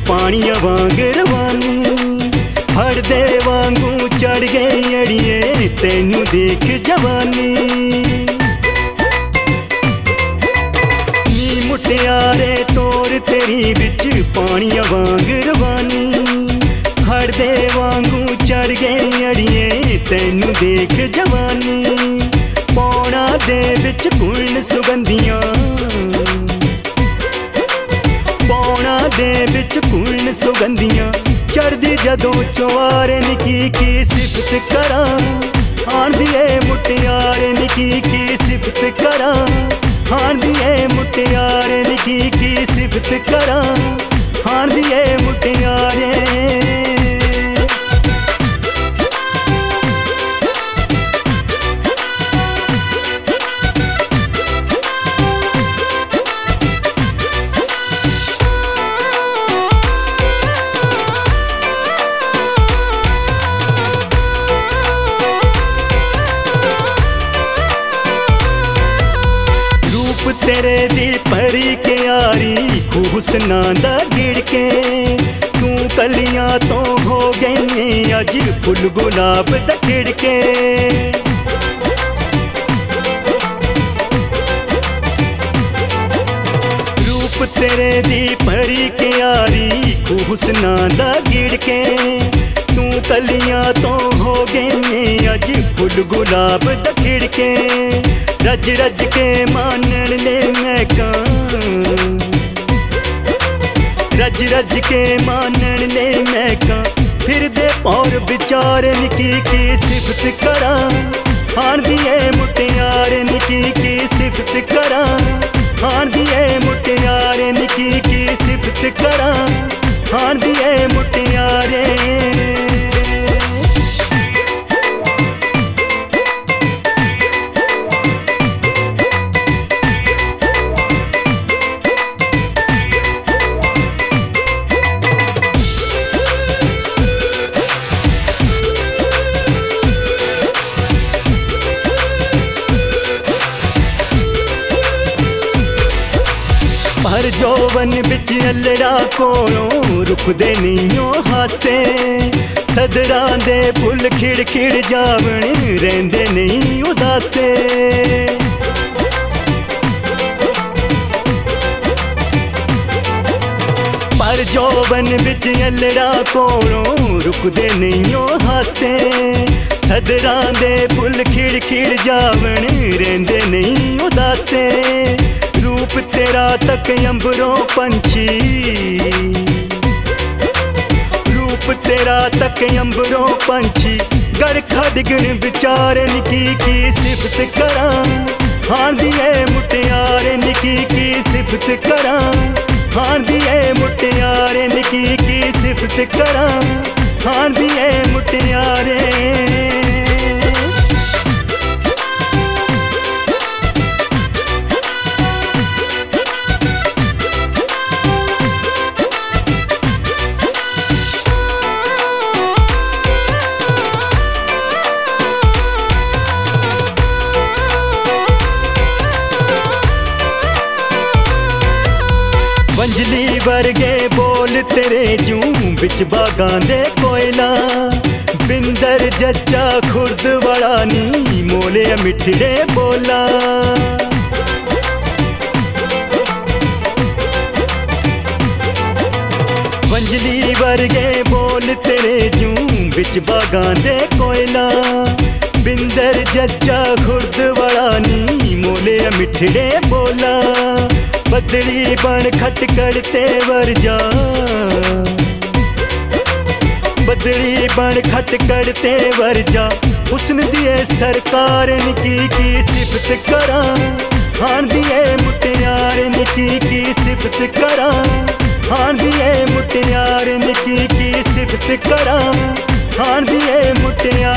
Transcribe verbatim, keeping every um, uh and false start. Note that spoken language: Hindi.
पानिया वांग रवानी फड़दे वांगू चढ़ गई अड़िए तेनू देख जवानी। नी मुटियारे तोर तेरी बिच पानिया वांग रवानी फड़दे वांगू चढ़ गई अड़िए तेनू देख जवानी। पौना दे बिच गुण सुगंधियां पौना दे बिच गुण सुगंधियां चढ़दी जदों चवारे निकी की सिफत करा आंदिए मुटियारे निकी की सिफत करा आंदिए मुटियारे निकी की सिफत करा आंदिए मुटियारे। तेरे दी परी के यारी खूसना दा गिड़के तू कलियां तो हो गई अज फुल गुलाब दा खिड़के। रूप तेरे दी परी के यारी खूसना दा गिड़के तू कलियां तो हो गई अज फुल गुलाब दा खिड़के। रज रज के मानन ले मैं कां रज रज के मानन ले मैं कां फिर दे और बिचारे निकी की सिफत करा आन दिए मुटियारे निकी की सिफत करा आन दिए मुटियारे निकी की सिफत करा आन दिए मुटियारे। हर जोवन बिच अल्लड़ा कोलों रुकदे नहीं ओ हासे सदरां दे फुल खिड़ खिड़ जावण रहिंदे नहीं उदासे। पर जोवन बिच अल्लड़ा कोलों रुकदे नहीं ओ हासे सदरां दे फुल खिड़ खिड़ जावण रहिंदे नहीं उदासे। रूप तेरा तक अंबरों पंछी रूप तेरा तक अंबरों पंछी गड़खा डिगण बिचारे निकी की सिफत करा हां दिए मुटियारे निकी की सिफत करा हां दिए मुटियारे निकी की सिफत करा हां दिए मुटियारे। वंजली वर्गे बोल तेरे जूं बिच बागां दे कोयला बिंदर जच्चा खुर्द वाला नी मोले मिठड़े बोला। वंजली वर्गे बोल तेरे जूं बिच बागां दे कोयला बिंदर जच्चा खुर्द वाला नी मोले मिठड़े बोला। बदली बन खट करते वर्जा बदली बन खट करते वर्जा हुस्न दिए सरकार निकी की सिफत करा हां दिए मुटियारे निकी की सिफत करा हां दिए मुटियारे निकी की सिफत करा हां दिए मुटियारे।